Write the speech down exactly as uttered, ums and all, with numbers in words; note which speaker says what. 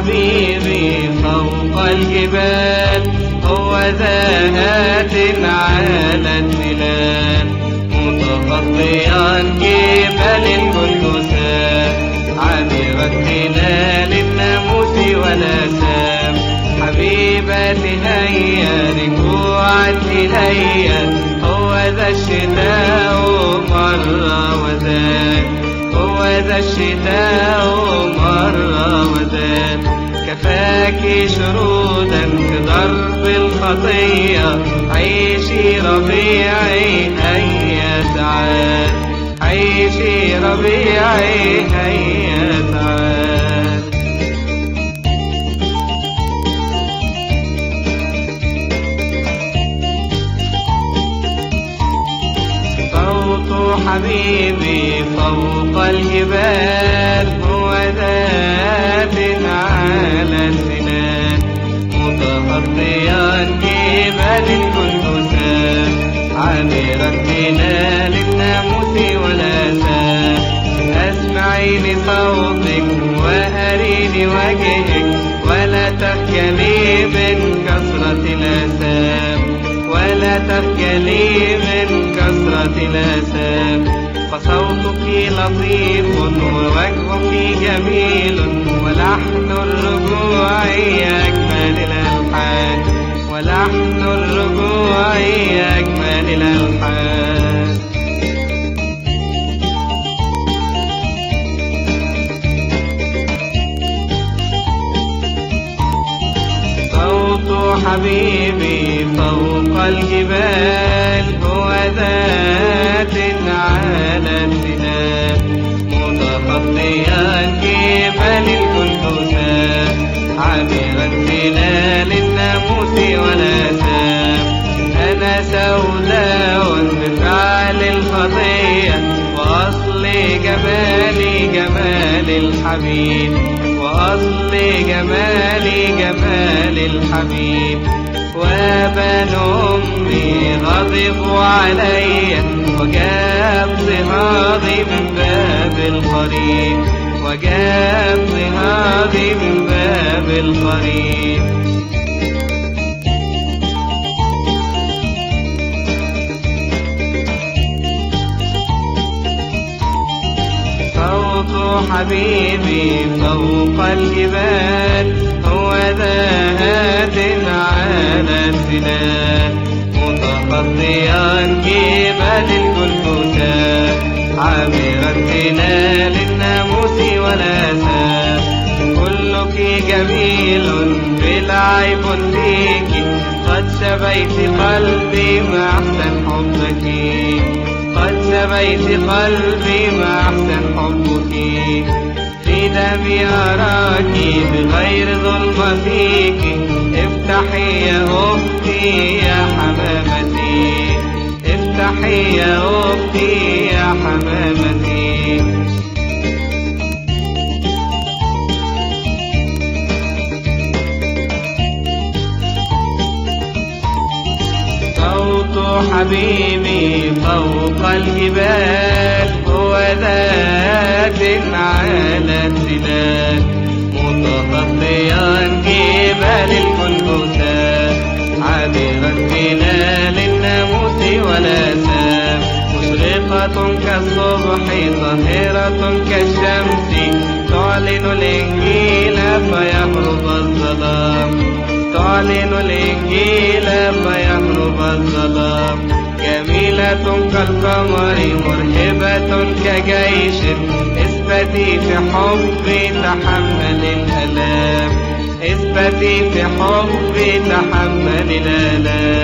Speaker 1: حبيبي فوق الجبال، هو ذات على التلال، متخطيا جبال الجلجثا، عابر التلال الناموس والآثام. حبيبتي هيا رجوعا إليا، هو ذا الشتاء مرة وذاك، هو ذا الشتاء مرة وذاك. كفاك شرودا في ضرب الخطية، عيشي ربيعي هيا تعال، عيشي ربيعي هيا تعال. صوت حبيبي فوق الجبال، هو ذات على السنان، متخطيا جبال الجلجثا، عابر التلال الناموس والآثام. اسمعيني صوتك وأريني وجهك، ولا تخجلي من كثرة الآثام، ولا تخجلي من كثرة الآثام. فصوتك لطيف ووجهك جميل، ولحن الرجوع أجمل الألحان، ولحن الرجوع أجمل الألحان. صوت حبيبي فوق الجبال، هو ذات على التلال، متخطيا جبال الجلجثا، عابر التلال الناموس والآثام. أنا سوداء بفعل الخطية، وأصل جمالي جمال الحبيب، وأصل جمالي جمال الحبيب. وبن أمي غضبوا علي، وجاء اضطهادي من باب القريب، وجاء اضطهادي من باب القريب. صوت حبيبي فوق الجبال، هو ذات على التلال، متخطيا جبال الجلجثا، عابر التلال الناموس والآثام. كلك جميل بلا عيب فيك، قد سبيت قلبي مع أحسن حبك، قد سبيت قلبي مع أحسن حبك. في دمي أراك بغير ظلم فيك، افتحي يا أختي يا حمامتي، افتحي يا أختي يا حمامتي. صوت حبيبي فوق الجبال، هو ذات على التلال، متخطيا جبال الجلجثا، عابر التلال الناموس والآثام. مشرقة كالصبح طاهرة كالشمس، تعلن الإنجيل فيهرب الظلام، تعلن الإنجيل فيهرب الظلام. جميلة كالقمر مرهبة كجيش، اثبتي في حبي تحمل الآلام، اثبتي في حبي تحمل الآلام.